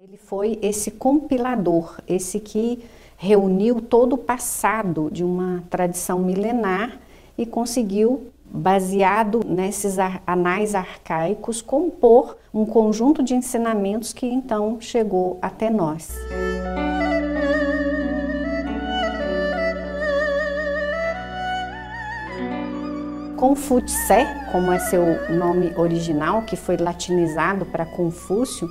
Ele foi esse compilador, esse que reuniu todo o passado de uma tradição milenar e conseguiu, baseado nesses anais arcaicos, compor um conjunto de ensinamentos que então chegou até nós. Confúcio, como é seu nome original, que foi latinizado para Confúcio,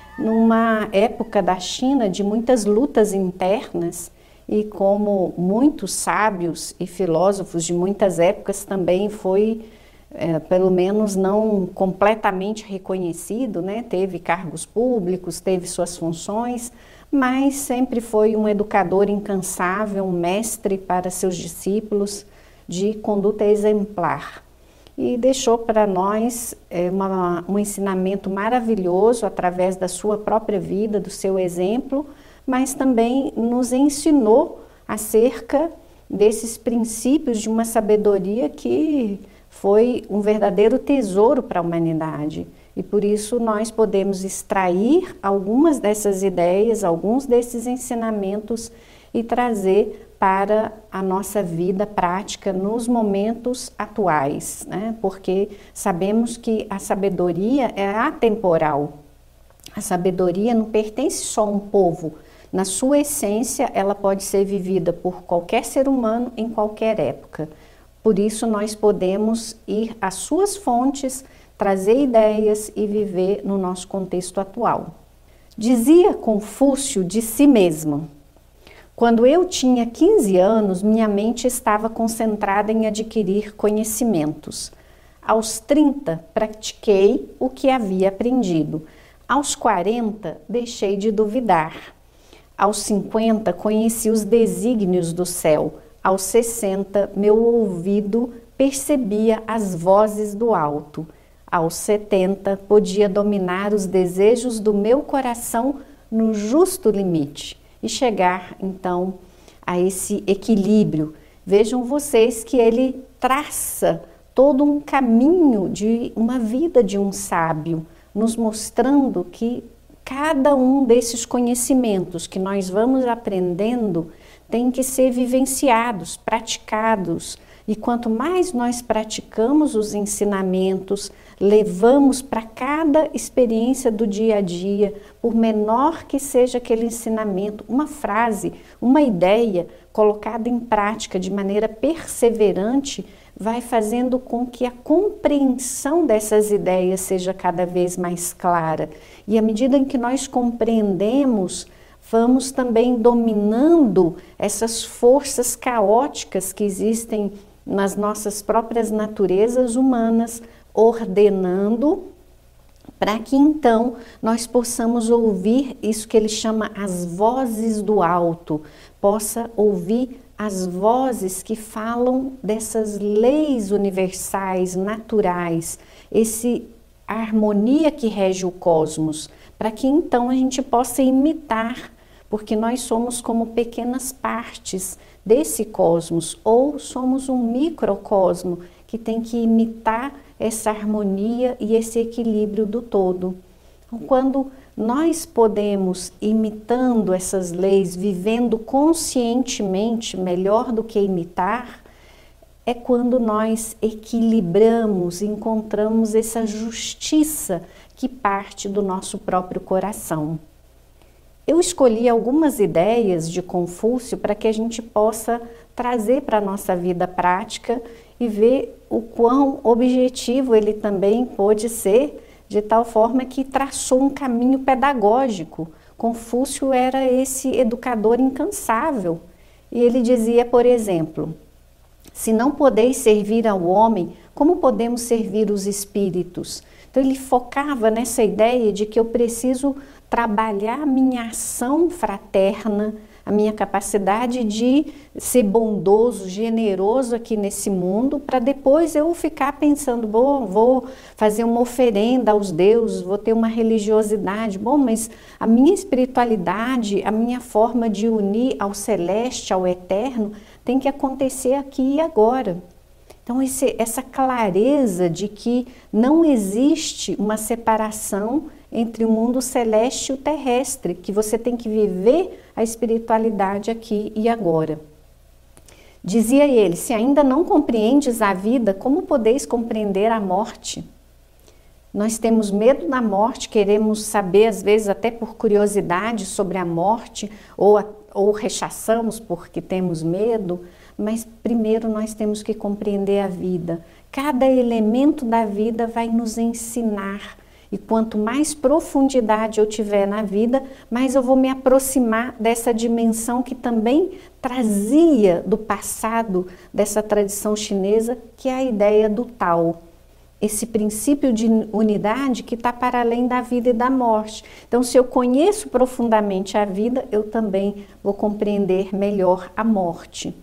numa época da China de muitas lutas internas, e como muitos sábios e filósofos de muitas épocas também foi, pelo menos não completamente reconhecido, né? Teve cargos públicos, teve suas funções, mas sempre foi um educador incansável, um mestre para seus discípulos de conduta exemplar. E deixou para nós um ensinamento maravilhoso através da sua própria vida, do seu exemplo, mas também nos ensinou acerca desses princípios de uma sabedoria que foi um verdadeiro tesouro para a humanidade. E por isso nós podemos extrair algumas dessas ideias, alguns desses ensinamentos e trazer para a nossa vida prática nos momentos atuais, né? Porque sabemos que a sabedoria é atemporal. A sabedoria não pertence só a um povo. Na sua essência, ela pode ser vivida por qualquer ser humano em qualquer época. Por isso, nós podemos ir às suas fontes, trazer ideias e viver no nosso contexto atual. Dizia Confúcio de si mesmo: quando eu tinha 15 anos, minha mente estava concentrada em adquirir conhecimentos. Aos 30, pratiquei o que havia aprendido. Aos 40, deixei de duvidar. Aos 50, conheci os desígnios do céu. Aos 60, meu ouvido percebia as vozes do alto. Aos 70, podia dominar os desejos do meu coração no justo limite e chegar, então, a esse equilíbrio. Vejam vocês que ele traça todo um caminho de uma vida de um sábio, nos mostrando que cada um desses conhecimentos que nós vamos aprendendo tem que ser vivenciados, praticados. E quanto mais nós praticamos os ensinamentos, levamos para cada experiência do dia a dia, por menor que seja aquele ensinamento, uma frase, uma ideia colocada em prática de maneira perseverante, vai fazendo com que a compreensão dessas ideias seja cada vez mais clara. E à medida em que nós compreendemos, vamos também dominando essas forças caóticas que existem nas nossas próprias naturezas humanas, ordenando para que então nós possamos ouvir isso que ele chama as vozes do alto, possa ouvir as vozes que falam dessas leis universais, naturais, essa harmonia que rege o cosmos, para que então a gente possa imitar, porque nós somos como pequenas partes desse cosmos, ou somos um microcosmo que tem que imitar essa harmonia e esse equilíbrio do todo. Então, quando nós podemos, imitando essas leis, vivendo conscientemente, melhor do que imitar, é quando nós equilibramos, encontramos essa justiça que parte do nosso próprio coração. Eu escolhi algumas ideias de Confúcio para que a gente possa trazer para a nossa vida prática e ver o quão objetivo ele também pôde ser, de tal forma que traçou um caminho pedagógico. Confúcio era esse educador incansável. E ele dizia, por exemplo: se não podeis servir ao homem, como podemos servir os espíritos? Então ele focava nessa ideia de que eu preciso trabalhar a minha ação fraterna, a minha capacidade de ser bondoso, generoso aqui nesse mundo, para depois eu ficar pensando, bom, vou fazer uma oferenda aos deuses, vou ter uma religiosidade, bom, mas a minha espiritualidade, a minha forma de unir ao celeste, ao eterno, tem que acontecer aqui e agora. Então essa clareza de que não existe uma separação entre o mundo celeste e o terrestre, que você tem que viver a espiritualidade aqui e agora. Dizia ele: se ainda não compreendes a vida, como podeis compreender a morte? Nós temos medo da morte, queremos saber, às vezes até por curiosidade sobre a morte, ou rechaçamos porque temos medo, mas primeiro nós temos que compreender a vida. Cada elemento da vida vai nos ensinar, e quanto mais profundidade eu tiver na vida, mais eu vou me aproximar dessa dimensão que também trazia do passado, dessa tradição chinesa, que é a ideia do Tao. Esse princípio de unidade que está para além da vida e da morte. Então, se eu conheço profundamente a vida, eu também vou compreender melhor a morte.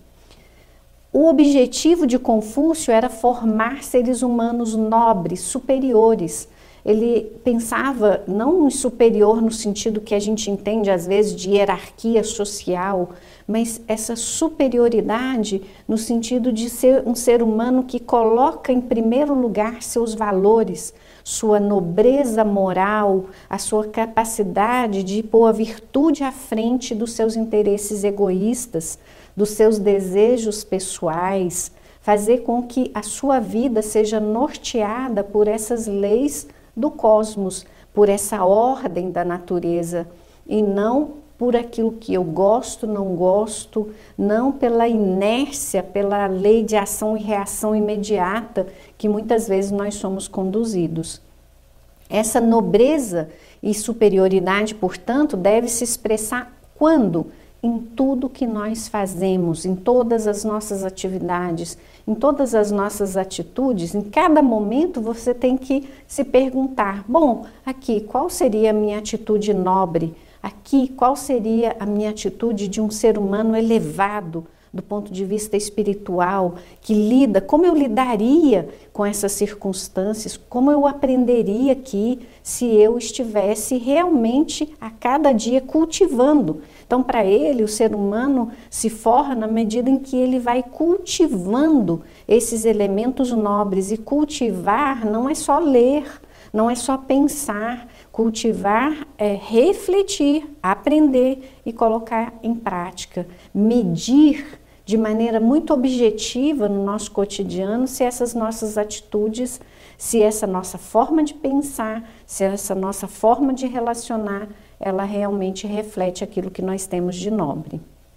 O objetivo de Confúcio era formar seres humanos nobres, superiores. Ele pensava não em superior no sentido que a gente entende às vezes de hierarquia social, mas essa superioridade no sentido de ser um ser humano que coloca em primeiro lugar seus valores, sua nobreza moral, a sua capacidade de pôr a virtude à frente dos seus interesses egoístas, dos seus desejos pessoais, fazer com que a sua vida seja norteada por essas leis do cosmos, por essa ordem da natureza, e não por aquilo que eu gosto, não gosto, não pela inércia, pela lei de ação e reação imediata que muitas vezes nós somos conduzidos. Essa nobreza e superioridade, portanto, deve se expressar quando? Em tudo que nós fazemos, em todas as nossas atividades, em todas as nossas atitudes. Em cada momento você tem que se perguntar: bom, aqui, qual seria a minha atitude nobre? Aqui, qual seria a minha atitude de um ser humano elevado do ponto de vista espiritual, que lida, como eu lidaria com essas circunstâncias, como eu aprenderia aqui se eu estivesse realmente a cada dia cultivando. Então, para ele, o ser humano se forra na medida em que ele vai cultivando esses elementos nobres, e cultivar não é só ler, não é só pensar. Cultivar é refletir, aprender e colocar em prática, medir de maneira muito objetiva no nosso cotidiano se essas nossas atitudes, se essa nossa forma de pensar, se essa nossa forma de relacionar, ela realmente reflete aquilo que nós temos de nobre.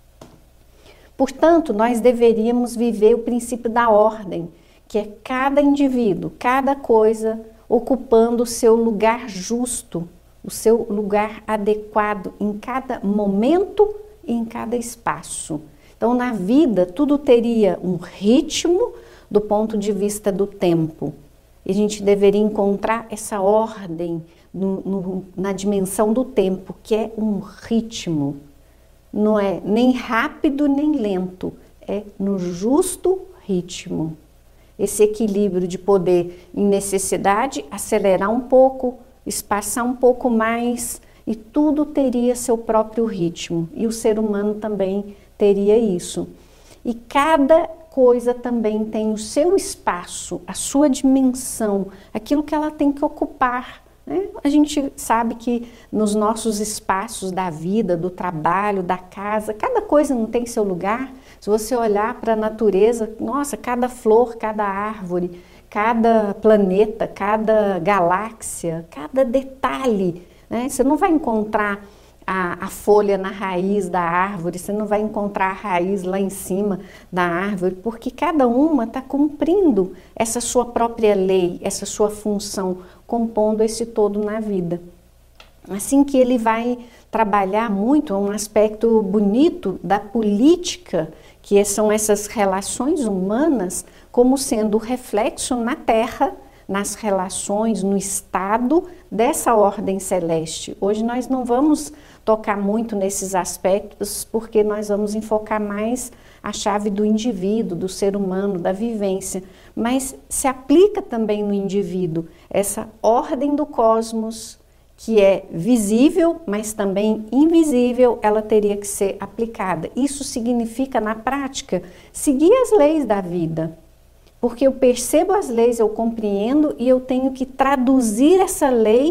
Portanto, nós deveríamos viver o princípio da ordem, que é cada indivíduo, cada coisa ocupando o seu lugar justo, o seu lugar adequado em cada momento e em cada espaço. Então, na vida, tudo teria um ritmo do ponto de vista do tempo. E a gente deveria encontrar essa ordem na dimensão do tempo, que é um ritmo. Não é nem rápido nem lento, é no justo ritmo. Esse equilíbrio de poder, em necessidade, acelerar um pouco, espaçar um pouco mais, e tudo teria seu próprio ritmo. E o ser humano também teria isso. E cada coisa também tem o seu espaço, a sua dimensão, aquilo que ela tem que ocupar, né? A gente sabe que nos nossos espaços da vida, do trabalho, da casa, cada coisa não tem seu lugar. Se você olhar para a natureza, nossa, cada flor, cada árvore, cada planeta, cada galáxia, cada detalhe, né? Você não vai encontrar a folha na raiz da árvore, você não vai encontrar a raiz lá em cima da árvore, porque cada uma está cumprindo essa sua própria lei, essa sua função, compondo esse todo na vida. Assim que ele vai trabalhar muito um aspecto bonito da política, que são essas relações humanas, como sendo reflexo na Terra, nas relações, no estado dessa ordem celeste. Hoje nós não vamos tocar muito nesses aspectos, porque nós vamos enfocar mais a chave do indivíduo, do ser humano, da vivência, mas se aplica também no indivíduo essa ordem do cosmos, que é visível, mas também invisível, ela teria que ser aplicada. Isso significa, na prática, seguir as leis da vida. Porque eu percebo as leis, eu compreendo e eu tenho que traduzir essa lei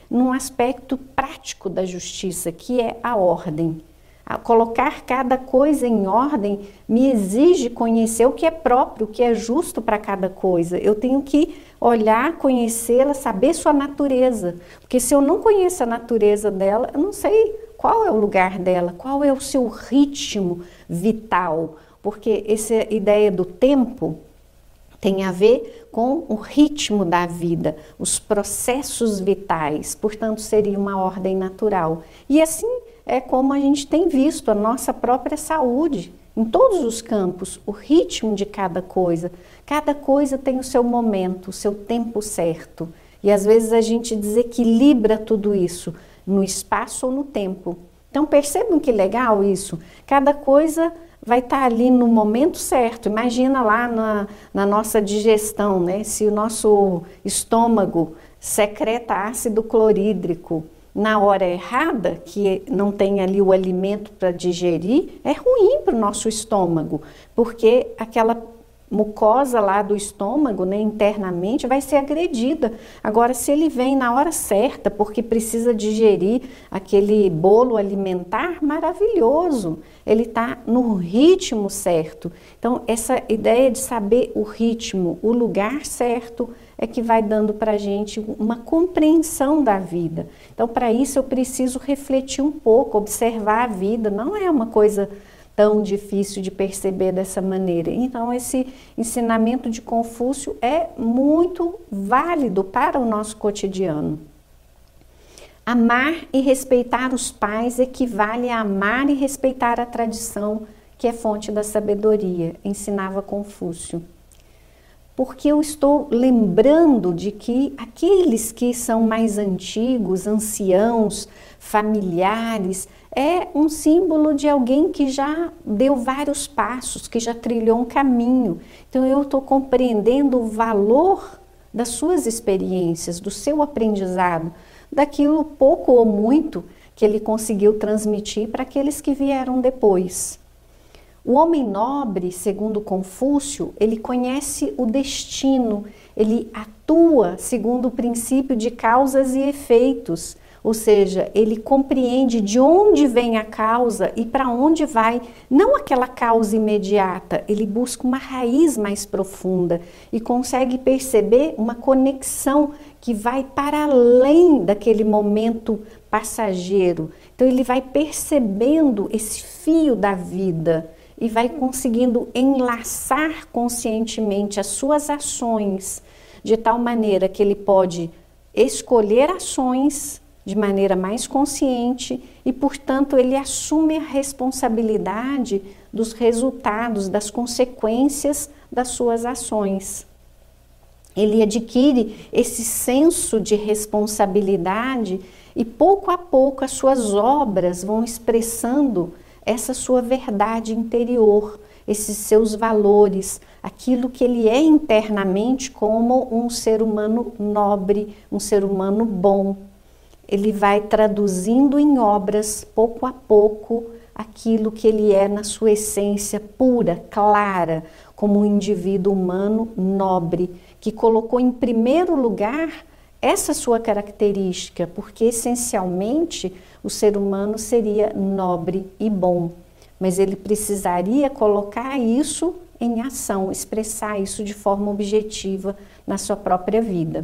num aspecto prático da justiça, que é a ordem. Colocar cada coisa em ordem me exige conhecer o que é próprio, o que é justo para cada coisa. Eu tenho que olhar, conhecê-la, saber sua natureza. Porque se eu não conheço a natureza dela, eu não sei qual é o lugar dela, qual é o seu ritmo vital. Porque essa ideia do tempo tem a ver com o ritmo da vida, os processos vitais. Portanto, seria uma ordem natural. E assim é como a gente tem visto a nossa própria saúde, em todos os campos, o ritmo de cada coisa. Cada coisa tem o seu momento, o seu tempo certo. E às vezes a gente desequilibra tudo isso no espaço ou no tempo. Então percebam que legal isso. Cada coisa vai estar ali no momento certo. Imagina lá na nossa digestão, né? Se o nosso estômago secreta ácido clorídrico na hora errada, que não tem ali o alimento para digerir, é ruim para o nosso estômago, porque aquela mucosa lá do estômago, né, internamente, vai ser agredida. Agora, se ele vem na hora certa, porque precisa digerir aquele bolo alimentar, maravilhoso. Ele está no ritmo certo. Então, essa ideia de saber o ritmo, o lugar certo, é que vai dando para a gente uma compreensão da vida. Então, para isso, eu preciso refletir um pouco, observar a vida. Não é uma coisa tão difícil de perceber dessa maneira. Então, esse ensinamento de Confúcio é muito válido para o nosso cotidiano. Amar e respeitar os pais equivale a amar e respeitar a tradição, que é fonte da sabedoria, ensinava Confúcio. Porque eu estou lembrando de que aqueles que são mais antigos, anciãos, familiares, é um símbolo de alguém que já deu vários passos, que já trilhou um caminho. Então eu estou compreendendo o valor das suas experiências, do seu aprendizado, daquilo pouco ou muito que ele conseguiu transmitir para aqueles que vieram depois. O homem nobre, segundo Confúcio, ele conhece o destino, ele atua segundo o princípio de causas e efeitos, ou seja, ele compreende de onde vem a causa e para onde vai, não aquela causa imediata, ele busca uma raiz mais profunda e consegue perceber uma conexão que vai para além daquele momento passageiro. Então ele vai percebendo esse fio da vida e vai conseguindo enlaçar conscientemente as suas ações de tal maneira que ele pode escolher ações de maneira mais consciente e, portanto, ele assume a responsabilidade dos resultados, das consequências das suas ações. Ele adquire esse senso de responsabilidade e, pouco a pouco, as suas obras vão expressando essa sua verdade interior, esses seus valores, aquilo que ele é internamente como um ser humano nobre, um ser humano bom. Ele vai traduzindo em obras, pouco a pouco, aquilo que ele é na sua essência pura, clara, como um indivíduo humano nobre, que colocou em primeiro lugar essa sua característica, porque essencialmente o ser humano seria nobre e bom, mas ele precisaria colocar isso em ação, expressar isso de forma objetiva na sua própria vida.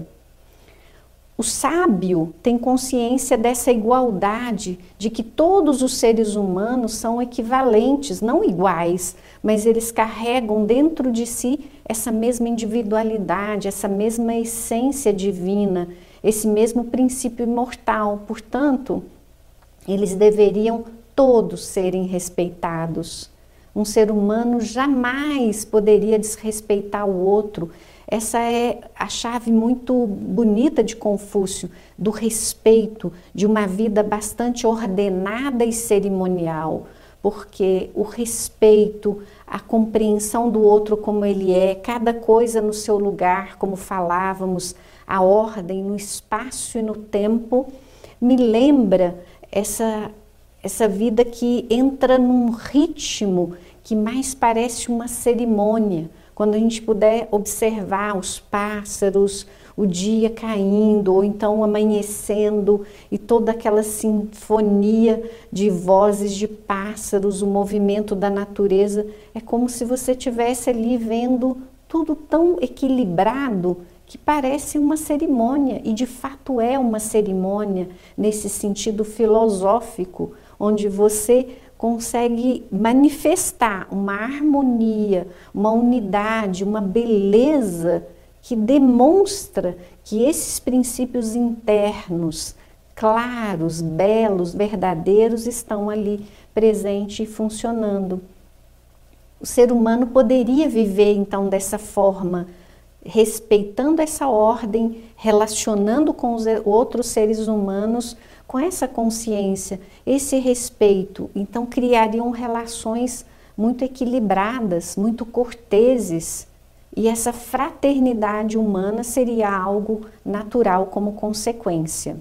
O sábio tem consciência dessa igualdade, de que todos os seres humanos são equivalentes, não iguais, mas eles carregam dentro de si essa mesma individualidade, essa mesma essência divina, esse mesmo princípio imortal. Portanto, eles deveriam todos serem respeitados. Um ser humano jamais poderia desrespeitar o outro. Essa é a chave muito bonita de Confúcio, do respeito, de uma vida bastante ordenada e cerimonial, porque o respeito, a compreensão do outro como ele é, cada coisa no seu lugar, como falávamos, a ordem no espaço e no tempo, me lembra essa vida que entra num ritmo que mais parece uma cerimônia. Quando a gente puder observar os pássaros, o dia caindo, ou então amanhecendo, e toda aquela sinfonia de vozes de pássaros, o movimento da natureza. É como se você estivesse ali vendo tudo tão equilibrado que parece uma cerimônia, e de fato é uma cerimônia nesse sentido filosófico, onde você consegue manifestar uma harmonia, uma unidade, uma beleza que demonstra que esses princípios internos, claros, belos, verdadeiros, estão ali presentes e funcionando. O ser humano poderia viver então dessa forma, respeitando essa ordem, relacionando com os outros seres humanos com essa consciência, esse respeito. Então criariam relações muito equilibradas, muito corteses, e essa fraternidade humana seria algo natural como consequência.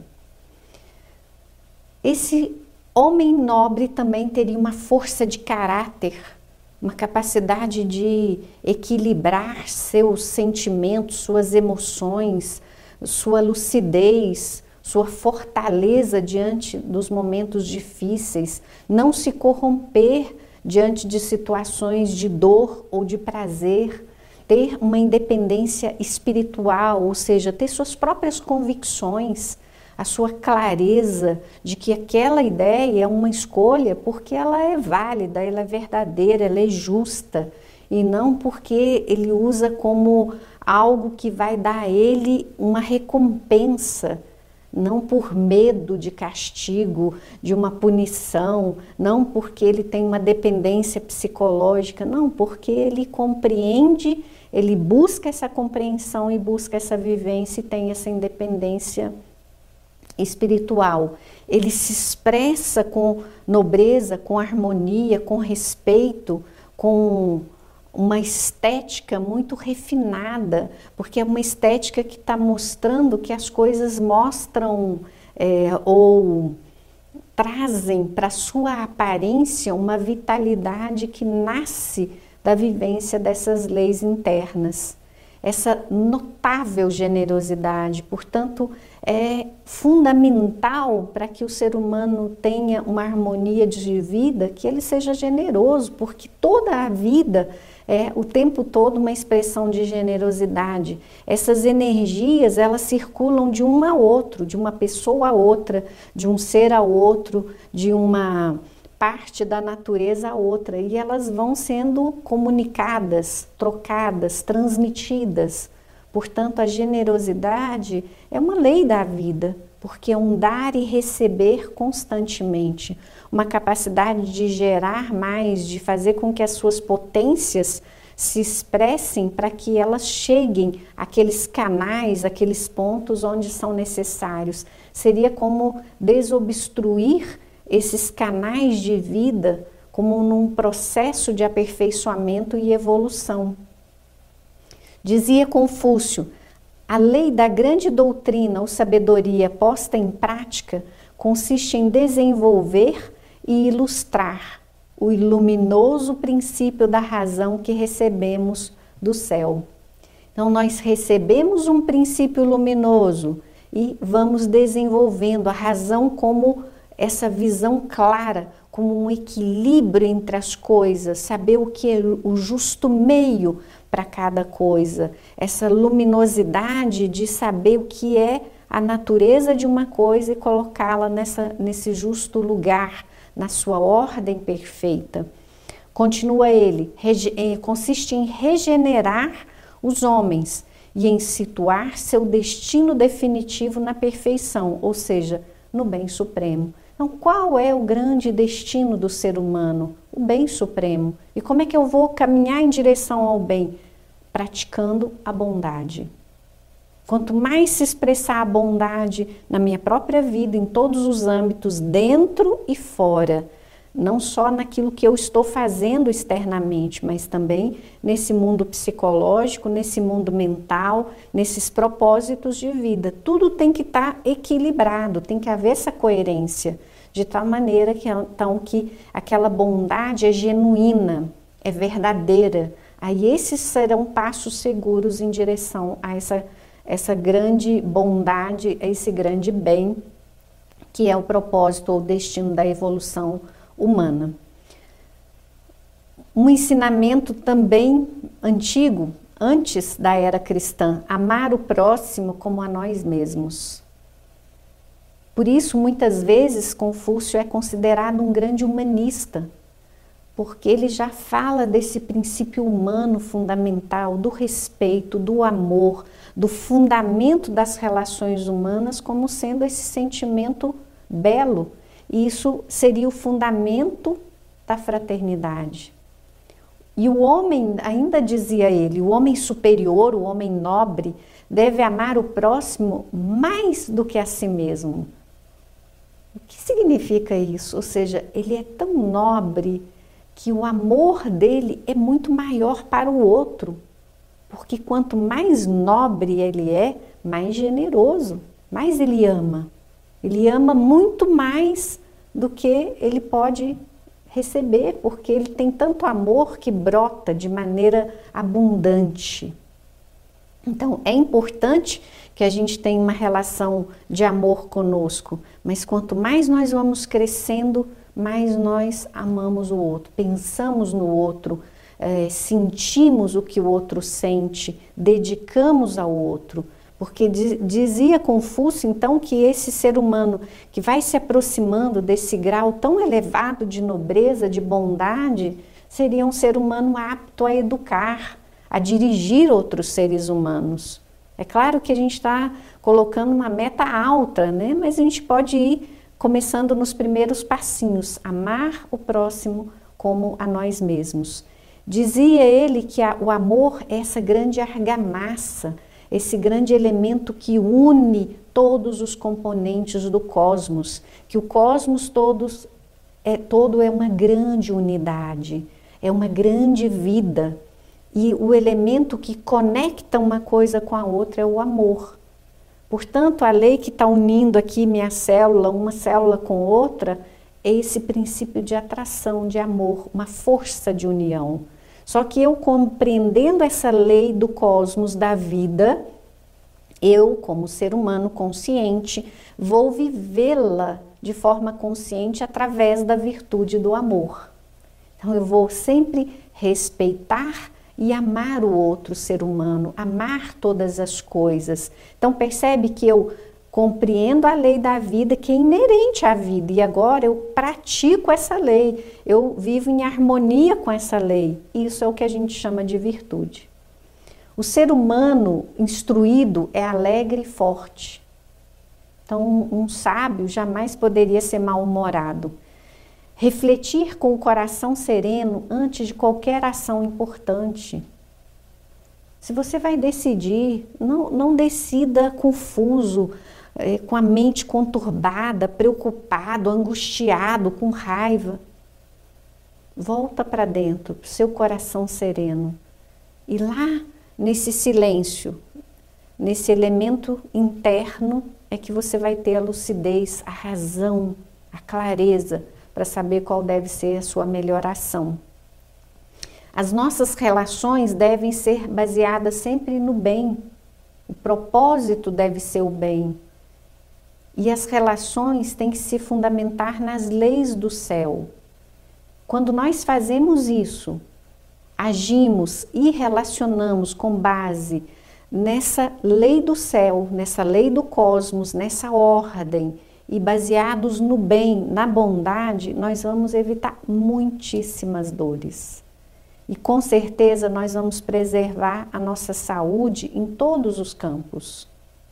Esse homem nobre também teria uma força de caráter, uma capacidade de equilibrar seus sentimentos, suas emoções, sua lucidez, sua fortaleza diante dos momentos difíceis, não se corromper diante de situações de dor ou de prazer, ter uma independência espiritual, ou seja, ter suas próprias convicções, a sua clareza de que aquela ideia é uma escolha porque ela é válida, ela é verdadeira, ela é justa, e não porque ele usa como algo que vai dar a ele uma recompensa, não por medo de castigo, de uma punição, não porque ele tem uma dependência psicológica, não, porque ele compreende, ele busca essa compreensão e busca essa vivência e tem essa independência espiritual. Ele se expressa com nobreza, com harmonia, com respeito, com uma estética muito refinada, porque é uma estética que está mostrando que as coisas mostram ou trazem para sua aparência uma vitalidade que nasce da vivência dessas leis internas. Essa notável generosidade, portanto, é fundamental para que o ser humano tenha uma harmonia de vida, que ele seja generoso, porque toda a vida é o tempo todo uma expressão de generosidade. Essas energias, elas circulam de um a outro, de uma pessoa a outra, de um ser a outro, de uma parte da natureza a outra, e elas vão sendo comunicadas, trocadas, transmitidas. Portanto, a generosidade é uma lei da vida, porque é um dar e receber constantemente, uma capacidade de gerar mais, de fazer com que as suas potências se expressem para que elas cheguem àqueles canais, àqueles pontos onde são necessários. Seria como desobstruir esses canais de vida como num processo de aperfeiçoamento e evolução. Dizia Confúcio, a lei da grande doutrina ou sabedoria posta em prática consiste em desenvolver e ilustrar o luminoso princípio da razão que recebemos do céu. Então, nós recebemos um princípio luminoso e vamos desenvolvendo a razão como essa visão clara, como um equilíbrio entre as coisas, saber o que é o justo meio para cada coisa, essa luminosidade de saber o que é a natureza de uma coisa e colocá-la nesse justo lugar, na sua ordem perfeita. Continua ele, consiste em regenerar os homens e em situar seu destino definitivo na perfeição, ou seja, no bem supremo. Então, qual é o grande destino do ser humano? O bem supremo. E como é que eu vou caminhar em direção ao bem? Praticando a bondade. Quanto mais se expressar a bondade na minha própria vida, em todos os âmbitos, dentro e fora, não só naquilo que eu estou fazendo externamente, mas também nesse mundo psicológico, nesse mundo mental, nesses propósitos de vida. Tudo tem que estar equilibrado, tem que haver essa coerência, de tal maneira que, então, que aquela bondade é genuína, é verdadeira. Aí esses serão passos seguros em direção a essa grande bondade, esse grande bem, que é o propósito ou destino da evolução humana. Um ensinamento também antigo, antes da era cristã, amar o próximo como a nós mesmos. Por isso, muitas vezes, Confúcio é considerado um grande humanista, porque ele já fala desse princípio humano fundamental, do respeito, do amor, do fundamento das relações humanas como sendo esse sentimento belo. E isso seria o fundamento da fraternidade. E o homem, ainda dizia ele, o homem superior, o homem nobre, deve amar o próximo mais do que a si mesmo. O que significa isso? Ou seja, ele é tão nobre que o amor dele é muito maior para o outro, porque quanto mais nobre ele é, mais generoso, mais ele ama. Ele ama muito mais do que ele pode receber, porque ele tem tanto amor que brota de maneira abundante. Então, é importante que a gente tenha uma relação de amor conosco, mas quanto mais nós vamos crescendo, mais nós amamos o outro, pensamos no outro, sentimos o que o outro sente, dedicamos ao outro. Porque dizia Confúcio, então, que esse ser humano que vai se aproximando desse grau tão elevado de nobreza, de bondade, seria um ser humano apto a educar, a dirigir outros seres humanos. É claro que a gente está colocando uma meta alta, né? Mas a gente pode ir começando nos primeiros passinhos, amar o próximo como a nós mesmos. Dizia ele que o amor é essa grande argamassa, esse grande elemento que une todos os componentes do cosmos, que o cosmos todo é uma grande unidade, é uma grande vida, e o elemento que conecta uma coisa com a outra é o amor. Portanto, a lei que está unindo aqui minha célula, uma célula com outra, é esse princípio de atração, de amor, uma força de união. Só que eu, compreendendo essa lei do cosmos, da vida, eu, como ser humano consciente, vou vivê-la de forma consciente através da virtude do amor. Então, eu vou sempre respeitar e amar o outro ser humano, amar todas as coisas. Então, percebe que eu compreendo a lei da vida, que é inerente à vida, e agora eu pratico essa lei, eu vivo em harmonia com essa lei. Isso é o que a gente chama de virtude. O ser humano instruído é alegre e forte. Então, um sábio jamais poderia ser mal-humorado. Refletir com o coração sereno antes de qualquer ação importante. Se você vai decidir, não decida confuso, com a mente conturbada, preocupado, angustiado, com raiva. Volta para dentro, para o seu coração sereno. E lá, nesse silêncio, nesse elemento interno, é que você vai ter a lucidez, a razão, a clareza, para saber qual deve ser a sua melhor ação. As nossas relações devem ser baseadas sempre no bem. O propósito deve ser o bem. E as relações têm que se fundamentar nas leis do céu. Quando nós fazemos isso, agimos e relacionamos com base nessa lei do céu, nessa lei do cosmos, nessa ordem, e baseados no bem, na bondade, nós vamos evitar muitíssimas dores. E com certeza nós vamos preservar a nossa saúde em todos os campos.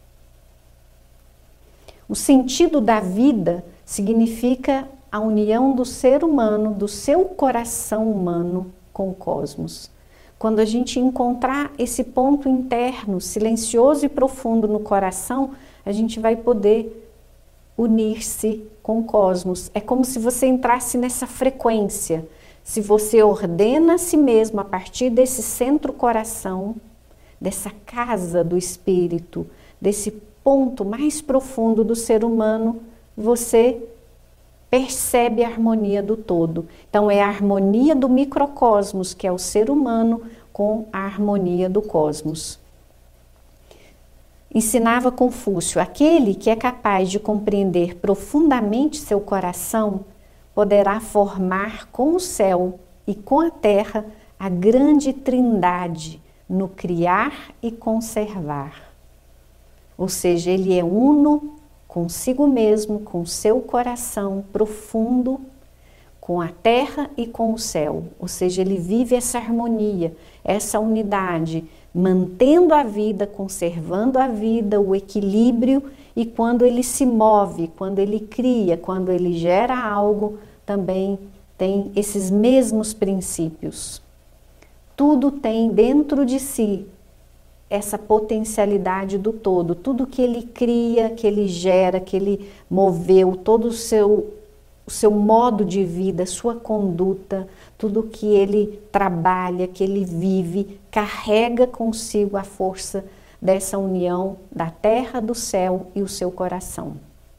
O sentido da vida significa a união do ser humano, do seu coração humano com o cosmos. Quando a gente encontrar esse ponto interno, silencioso e profundo no coração, a gente vai poder unir-se com o cosmos. É como se você entrasse nessa frequência. Se você ordena a si mesmo a partir desse centro-coração, dessa casa do espírito, desse ponto mais profundo do ser humano, você percebe a harmonia do todo. Então é a harmonia do microcosmos, que é o ser humano, com a harmonia do cosmos. ensinava Confúcio: aquele que é capaz de compreender profundamente seu coração poderá formar com o céu e com a terra a grande trindade no criar e conservar. Ou seja, ele é uno consigo mesmo, com seu coração profundo, com a terra e com o céu. Ou seja, ele vive essa harmonia, essa unidade, mantendo a vida, conservando a vida, o equilíbrio, e quando ele se move, quando ele cria, quando ele gera algo, também tem esses mesmos princípios. Tudo tem dentro de si essa potencialidade do todo, tudo que ele cria, que ele gera, que ele moveu, todo o seu modo de vida, sua conduta, tudo que ele trabalha, que ele vive, carrega consigo a força dessa união da terra, do céu e o seu coração.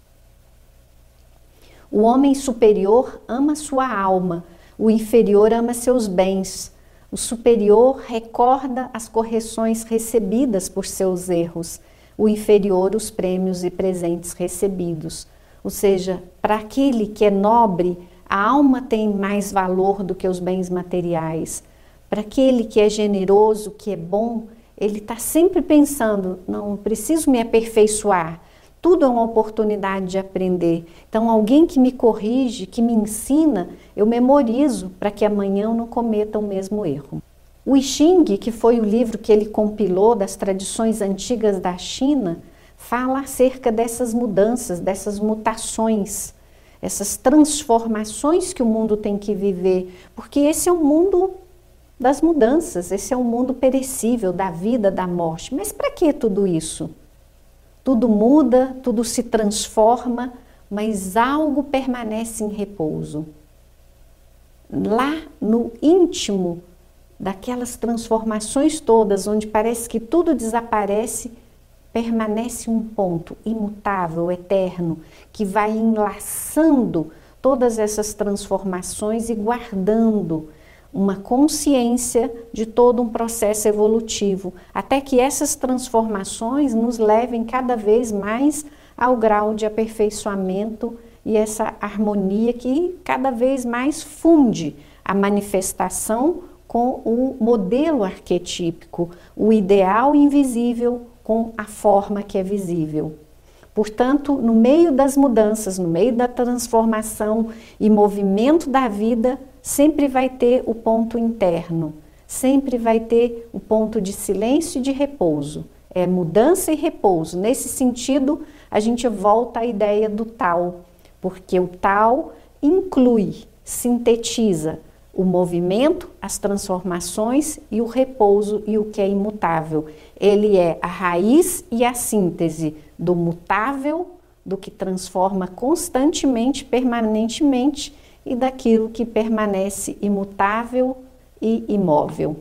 O homem superior ama sua alma, o inferior ama seus bens. O superior recorda as correções recebidas por seus erros, o inferior os prêmios e presentes recebidos. Ou seja, para aquele que é nobre, a alma tem mais valor do que os bens materiais. Para aquele que é generoso, que é bom, ele está sempre pensando: não preciso me aperfeiçoar, tudo é uma oportunidade de aprender. Então, alguém que me corrige, que me ensina, eu memorizo para que amanhã eu não cometa o mesmo erro. O I Ching, que foi o livro que ele compilou das tradições antigas da China, fala acerca dessas mudanças, dessas mutações, essas transformações que o mundo tem que viver, porque esse é o mundo das mudanças, esse é o mundo perecível, da vida, da morte. Mas para que tudo isso? Tudo muda, tudo se transforma, mas algo permanece em repouso. Lá no íntimo daquelas transformações todas, onde parece que tudo desaparece, permanece um ponto imutável, eterno, que vai enlaçando todas essas transformações e guardando uma consciência de todo um processo evolutivo, até que essas transformações nos levem cada vez mais ao grau de aperfeiçoamento e essa harmonia que cada vez mais funde a manifestação com o modelo arquetípico, o ideal invisível com a forma que é visível. Portanto, no meio das mudanças, no meio da transformação e movimento da vida, sempre vai ter o ponto interno, sempre vai ter o ponto de silêncio e de repouso. É mudança e repouso. Nesse sentido, a gente volta à ideia do Tao, porque o Tao inclui, sintetiza o movimento, as transformações e o repouso e o que é imutável. Ele é a raiz e a síntese do mutável, do que transforma constantemente, permanentemente, e daquilo que permanece imutável e imóvel.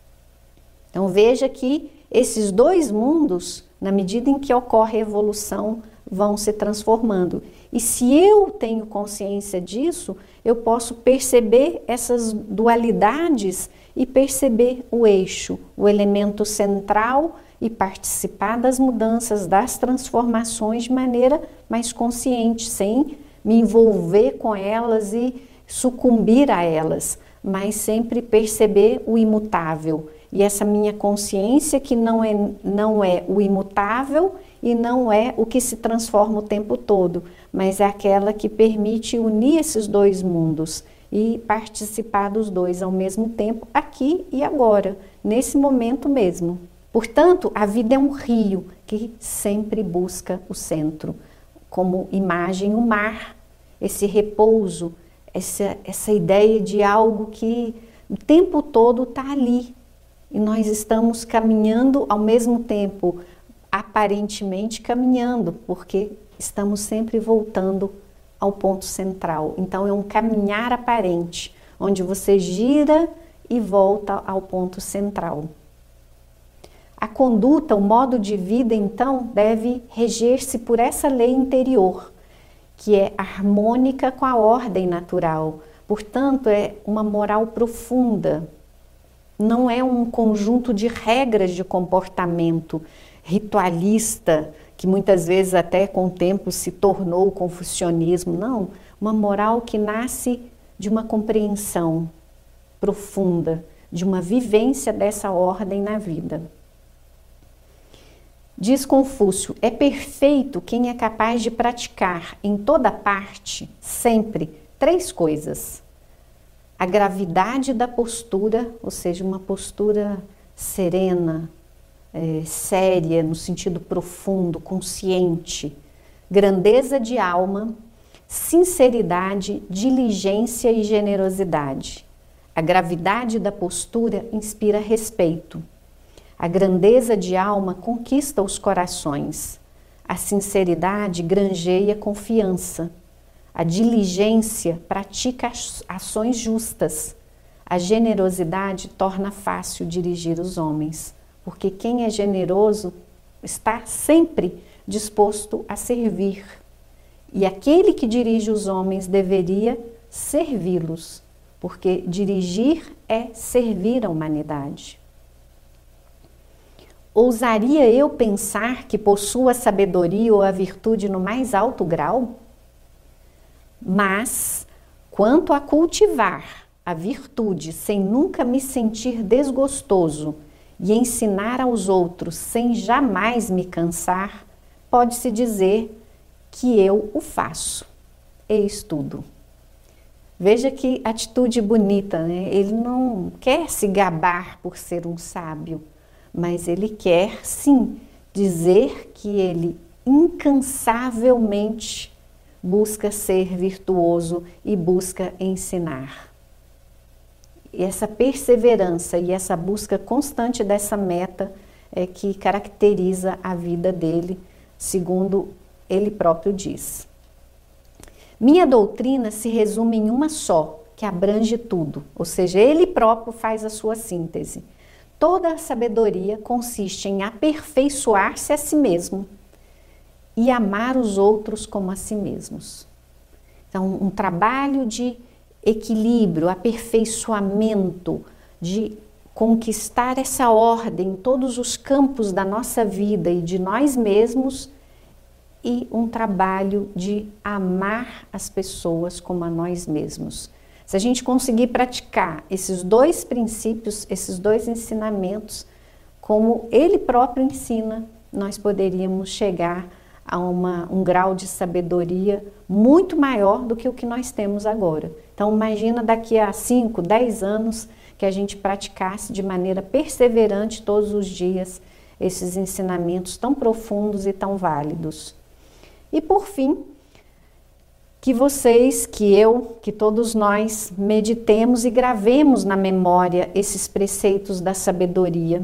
Então veja que esses dois mundos, na medida em que ocorre a evolução, vão se transformando. E se eu tenho consciência disso, eu posso perceber essas dualidades e perceber o eixo, o elemento central, e participar das mudanças, das transformações de maneira mais consciente, sem me envolver com elas e sucumbir a elas, mas sempre perceber o imutável. E essa minha consciência que não é o imutável e não é o que se transforma o tempo todo, mas é aquela que permite unir esses dois mundos e participar dos dois ao mesmo tempo, aqui e agora, nesse momento mesmo. Portanto, a vida é um rio que sempre busca o centro. Como imagem, o mar, esse repouso, essa ideia de algo que o tempo todo está ali. E nós estamos caminhando ao mesmo tempo, aparentemente caminhando, porque estamos sempre voltando ao ponto central. Então é um caminhar aparente, onde você gira e volta ao ponto central. A conduta, o modo de vida, então, deve reger-se por essa lei interior, que é harmônica com a ordem natural. Portanto, é uma moral profunda. Não é um conjunto de regras de comportamento. ritualista, que muitas vezes até com o tempo se tornou o confucionismo. Não, uma moral que nasce de uma compreensão profunda, de uma vivência dessa ordem na vida. Diz Confúcio, é perfeito quem é capaz de praticar em toda parte, sempre, 3 coisas. A gravidade da postura, ou seja, uma postura serena, séria, no sentido profundo, consciente. Grandeza de alma, sinceridade, diligência e generosidade. A gravidade da postura inspira respeito. A grandeza de alma conquista os corações. A sinceridade granjeia confiança. A diligência pratica ações justas. A generosidade torna fácil dirigir os homens, porque quem é generoso está sempre disposto a servir. E aquele que dirige os homens deveria servi-los, porque dirigir é servir a humanidade. Ousaria eu pensar que possuo a sabedoria ou a virtude no mais alto grau? Mas, quanto a cultivar a virtude sem nunca me sentir desgostoso e ensinar aos outros sem jamais me cansar, pode-se dizer que eu o faço. Eis tudo. Veja que atitude bonita, né? Ele não quer se gabar por ser um sábio, mas ele quer, sim, dizer que ele incansavelmente busca ser virtuoso e busca ensinar. E essa perseverança e essa busca constante dessa meta é que caracteriza a vida dele, segundo ele próprio diz. Minha doutrina se resume em uma só, que abrange tudo, ou seja, ele próprio faz a sua síntese. Toda a sabedoria consiste em aperfeiçoar-se a si mesmo e amar os outros como a si mesmos. Então, um trabalho de equilíbrio, aperfeiçoamento, de conquistar essa ordem em todos os campos da nossa vida e de nós mesmos, e um trabalho de amar as pessoas como a nós mesmos. Se a gente conseguir praticar esses 2 princípios, esses 2 ensinamentos, como ele próprio ensina, nós poderíamos chegar a um grau de sabedoria muito maior do que o que nós temos agora. Então imagina daqui a 5, 10 anos que a gente praticasse de maneira perseverante todos os dias esses ensinamentos tão profundos e tão válidos. E por fim, que vocês, que eu, que todos nós meditemos e gravemos na memória esses preceitos da sabedoria,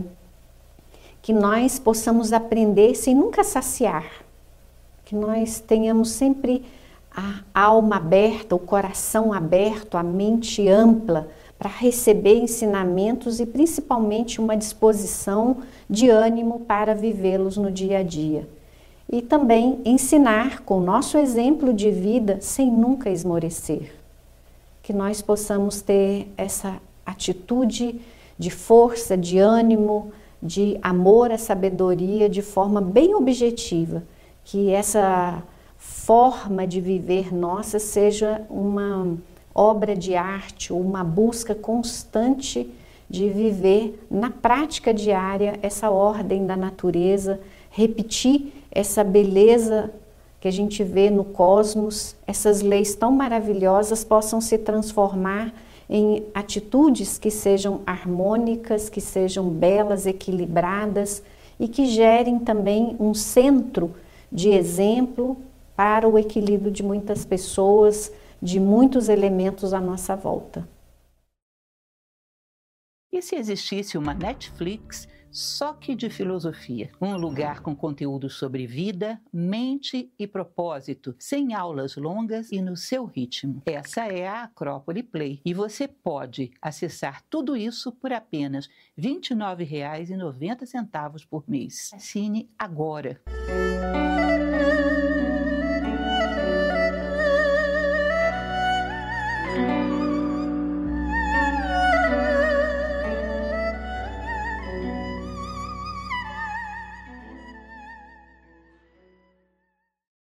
que nós possamos aprender sem nunca saciar, que nós tenhamos sempre a alma aberta, o coração aberto, a mente ampla para receber ensinamentos e principalmente uma disposição de ânimo para vivê-los no dia a dia. E também ensinar com o nosso exemplo de vida sem nunca esmorecer. Que nós possamos ter essa atitude de força, de ânimo, de amor à sabedoria de forma bem objetiva. Que essa forma de viver nossa seja uma obra de arte, uma busca constante de viver na prática diária essa ordem da natureza, repetir essa beleza que a gente vê no cosmos, essas leis tão maravilhosas possam se transformar em atitudes que sejam harmônicas, que sejam belas, equilibradas e que gerem também um centro de exemplo para o equilíbrio de muitas pessoas, de muitos elementos à nossa volta. E se existisse uma Netflix só que de filosofia? Um lugar com conteúdo sobre vida, mente e propósito, sem aulas longas e no seu ritmo. Essa é a Acrópole Play e você pode acessar tudo isso por apenas R$ 29,90 por mês. Assine agora!